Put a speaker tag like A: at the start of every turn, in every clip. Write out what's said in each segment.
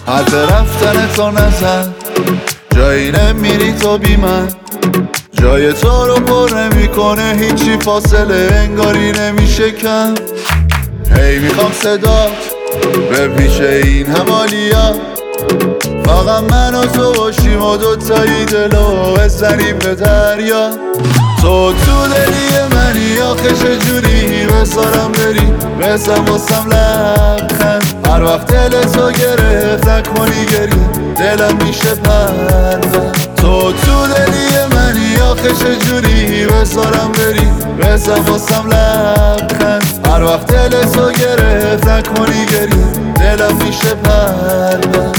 A: حرف رفتن تو نزن، جایی نمیری تو بی من، جای تو رو پر نمیکنه هیچی، فاصله انگاری نمیشه کم. هی میخوام صدات بپیشه این همالیا، فقط من و تو باشیم و دوتایی دلو بزنیم به دریا. تو دلی منی آخه چجوری بذارم بری، بزن واسم لبخند. هر وقت دل تو گرفت نکنی گریه، دلم میشه پرد. تو دلی منی آخه چجوری بذارم بری، بزن واسم لبخند. هر وقت دل تو گرفت نکنی گریه، دلم میشه پرد.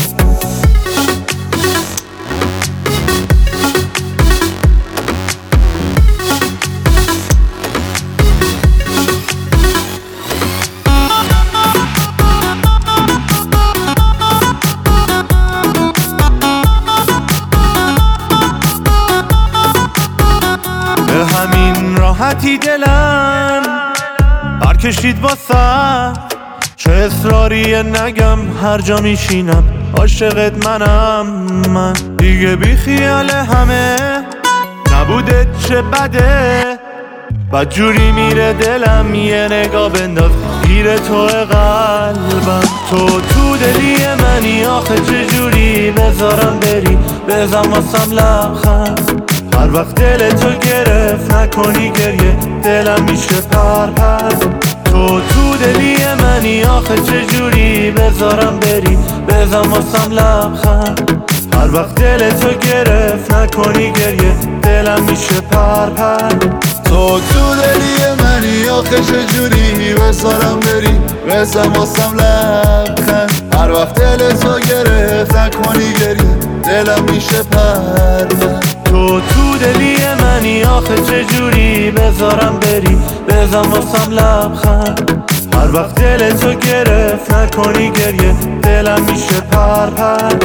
B: همین راحتی دلم هر کشید واسه، چه اصراریه نگم هر جا میشینم عاشقت منم. من دیگه بی خیال همه نبوده چه بده، بدجوری میره دلم یه نگاه بنداز گیر تو قلبم. تو دلی منی آخه چجوری بذارم بری، بزن واسم لبخند. هر وقت دل تو گرفت نکنی گریه، دلم میشه پرپر. تو دلی منی آخه چجوری بذارم بری، بزن واسم لبخند. هر وقت دل تو گرفت نکنی گریه، دلم میشه پرپر.
A: تو دلی منی آخه چجوری بذارم بری، بزن واسم لبخند. هر وقت دل تو گرفت نکنی گریه، دلم میشه پرد.
B: تو دلی منی آخه چجوری بذارم بری، بزن واسم لبخند. هر وقت دل تو گرفت نکنی گریه، دلم میشه پرپر.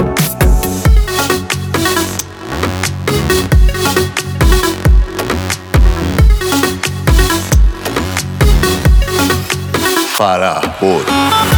A: فرح بود.